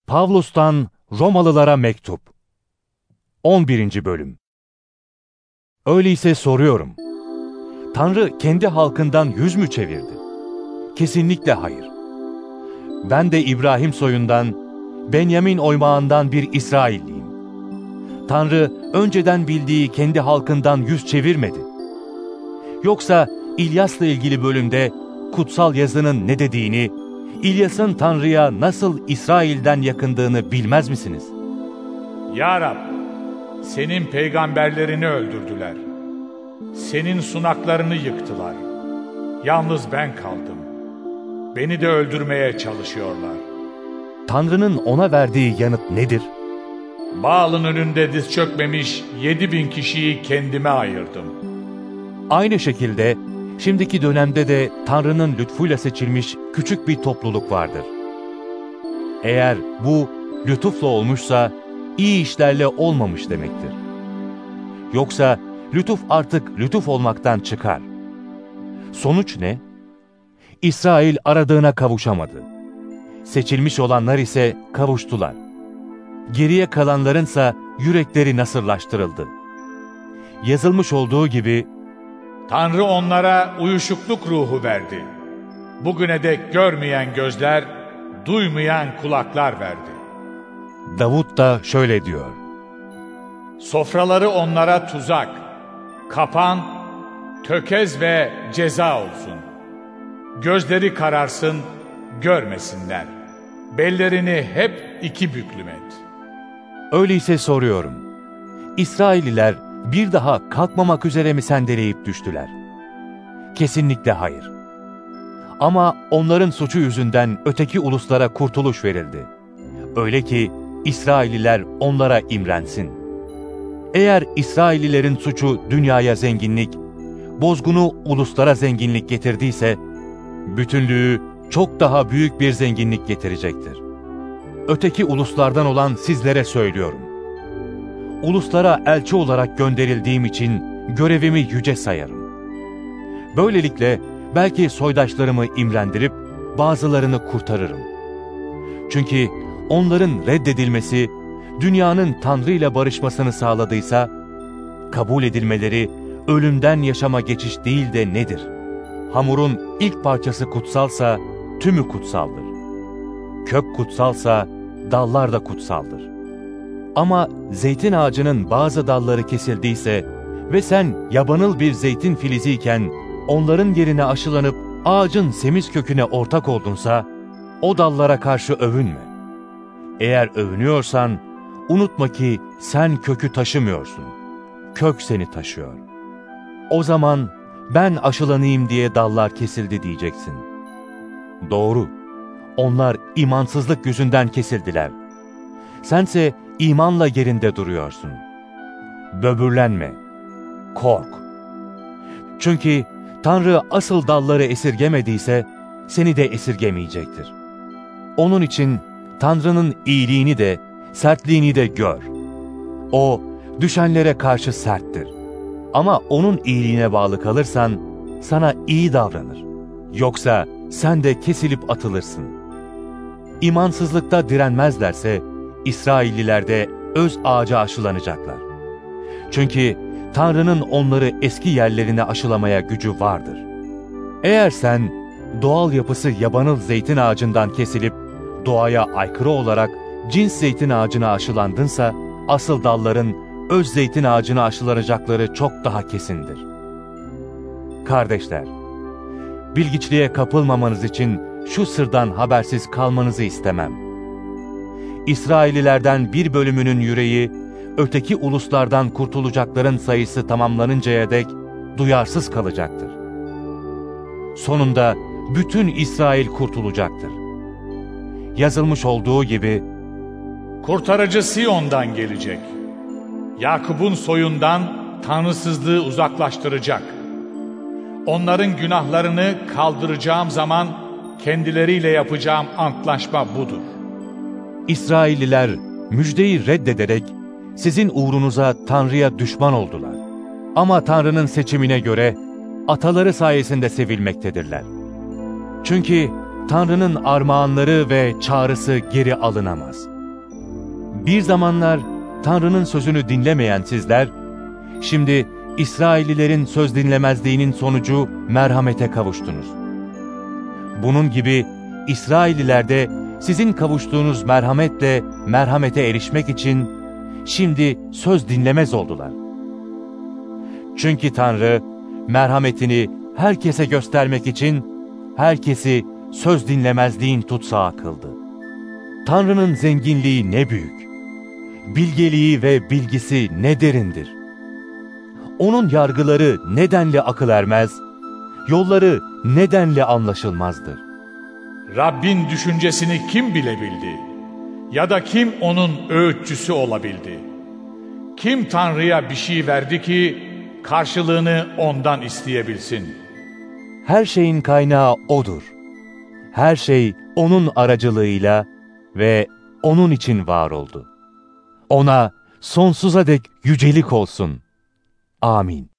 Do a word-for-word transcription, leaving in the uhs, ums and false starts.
Pavlus'tan Romalılara Mektup on birinci Bölüm. Öyleyse soruyorum, Tanrı kendi halkından yüz mü çevirdi? Kesinlikle hayır. Ben de İbrahim soyundan, Benyamin oymağından bir İsrailliyim. Tanrı önceden bildiği kendi halkından yüz çevirmedi. Yoksa İlyas'la ilgili bölümde kutsal yazının ne dediğini, İlyas'ın Tanrı'ya nasıl İsrail'den yakındığını bilmez misiniz? Ya Rab, senin peygamberlerini öldürdüler. Senin sunaklarını yıktılar. Yalnız ben kaldım. Beni de öldürmeye çalışıyorlar. Tanrı'nın ona verdiği yanıt nedir? Baal'ın önünde diz çökmemiş yedi bin kişiyi kendime ayırdım. Aynı şekilde şimdiki dönemde de Tanrı'nın lütfuyla seçilmiş küçük bir topluluk vardır. Eğer bu lütufla olmuşsa iyi işlerle olmamış demektir. Yoksa lütuf artık lütuf olmaktan çıkar. Sonuç ne? İsrail aradığına kavuşamadı. Seçilmiş olanlar ise kavuştular. Geriye kalanlarınsa yürekleri nasırlaştırıldı. Yazılmış olduğu gibi, Tanrı onlara uyuşukluk ruhu verdi. Bugüne dek görmeyen gözler, duymayan kulaklar verdi. Davut da şöyle diyor: Sofraları onlara tuzak, kapan, tökez ve ceza olsun. Gözleri kararsın, görmesinler. Bellerini hep iki büklüm et. Öyleyse soruyorum, İsrailliler bir daha kalkmamak üzere mi sendeleyip düştüler? Kesinlikle hayır. Ama onların suçu yüzünden öteki uluslara kurtuluş verildi. Öyle ki İsrailliler onlara imrensin. Eğer İsraillilerin suçu dünyaya zenginlik, bozgunu uluslara zenginlik getirdiyse, bütünlüğü çok daha büyük bir zenginlik getirecektir. Öteki uluslardan olan sizlere söylüyorum. Uluslara elçi olarak gönderildiğim için görevimi yüce sayarım. Böylelikle belki soydaşlarımı imrendirip bazılarını kurtarırım. Çünkü onların reddedilmesi, dünyanın Tanrı ile barışmasını sağladıysa, kabul edilmeleri ölümden yaşama geçiş değil de nedir? Hamurun ilk parçası kutsalsa tümü kutsaldır. Kök kutsalsa dallar da kutsaldır. Ama zeytin ağacının bazı dalları kesildiyse ve sen yabanıl bir zeytin filiziyken onların yerine aşılanıp ağacın semiz köküne ortak oldunsa, o dallara karşı övünme. Eğer övünüyorsan, unutma ki sen kökü taşımıyorsun. Kök seni taşıyor. O zaman ben aşılanayım diye dallar kesildi diyeceksin. Doğru, onlar imansızlık yüzünden kesildiler. Sense imanla yerinde duruyorsun. Böbürlenme, kork. Çünkü Tanrı asıl dalları esirgemediyse seni de esirgemeyecektir. Onun için Tanrı'nın iyiliğini de, sertliğini de gör. O, düşenlere karşı serttir. Ama onun iyiliğine bağlı kalırsan, sana iyi davranır. Yoksa sen de kesilip atılırsın. İmansızlıkta direnmezlerse, İsrailliler de öz ağaca aşılanacaklar. Çünkü Tanrı'nın onları eski yerlerine aşılamaya gücü vardır. Eğer sen doğal yapısı yabanıl zeytin ağacından kesilip doğaya aykırı olarak cins zeytin ağacına aşılandınsa, asıl dalların öz zeytin ağacına aşılanacakları çok daha kesindir. Kardeşler, bilgiçliğe kapılmamanız için şu sırdan habersiz kalmanızı istemem. İsraillilerden bir bölümünün yüreği, öteki uluslardan kurtulacakların sayısı tamamlanıncaya dek duyarsız kalacaktır. Sonunda bütün İsrail kurtulacaktır. Yazılmış olduğu gibi, Kurtarıcı Siyon'dan gelecek. Yakup'un soyundan tanrısızlığı uzaklaştıracak. Onların günahlarını kaldıracağım zaman kendileriyle yapacağım antlaşma budur. İsrailliler müjdeyi reddederek sizin uğrunuza Tanrı'ya düşman oldular. Ama Tanrı'nın seçimine göre ataları sayesinde sevilmektedirler. Çünkü Tanrı'nın armağanları ve çağrısı geri alınamaz. Bir zamanlar Tanrı'nın sözünü dinlemeyen sizler, şimdi İsraillilerin söz dinlemezliğinin sonucu merhamete kavuştunuz. Bunun gibi İsrailliler de sizin kavuştuğunuz merhametle merhamete erişmek için şimdi söz dinlemez oldular. Çünkü Tanrı merhametini herkese göstermek için herkesi söz dinlemezliğin tutsağı kıldı. Tanrı'nın zenginliği ne büyük, bilgeliği ve bilgisi ne derindir. Onun yargıları nedenle akıl ermez, yolları nedenle anlaşılmazdır. Rabbin düşüncesini kim bilebildi? Ya da kim onun öğütçüsü olabildi? Kim Tanrı'ya bir şey verdi ki karşılığını ondan isteyebilsin? Her şeyin kaynağı O'dur. Her şey O'nun aracılığıyla ve O'nun için var oldu. O'na sonsuza dek yücelik olsun. Amin.